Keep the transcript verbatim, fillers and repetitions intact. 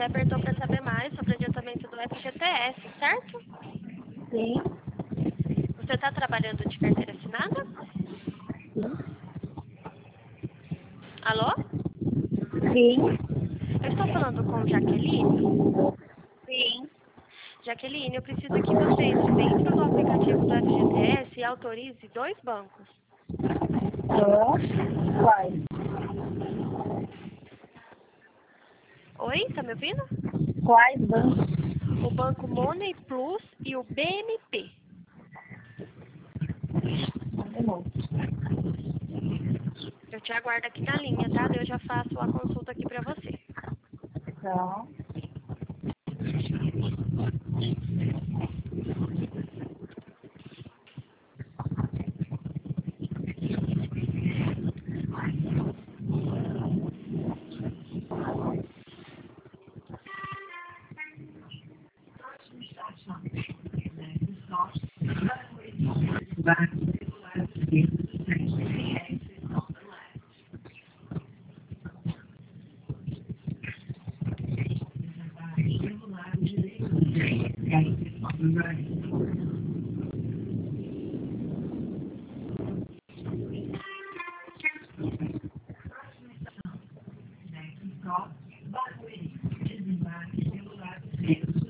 apertou para saber mais sobre o adiantamento do F G T S, certo? Sim. Você está trabalhando de carteira assinada? Sim. Alô? Sim. Eu estou falando com Jaqueline. Sim. Jaqueline, eu preciso que você entre dentro do aplicativo do F G T S e autorize dois bancos. Ah, quais? Oi, tá me ouvindo? Quais bancos? O Banco Money Plus e o B M P. Eu te aguardo aqui na linha, tá? Eu já faço a consulta aqui pra você. Tá. Stop, Barueri, desembarque pelo lado esquerdo.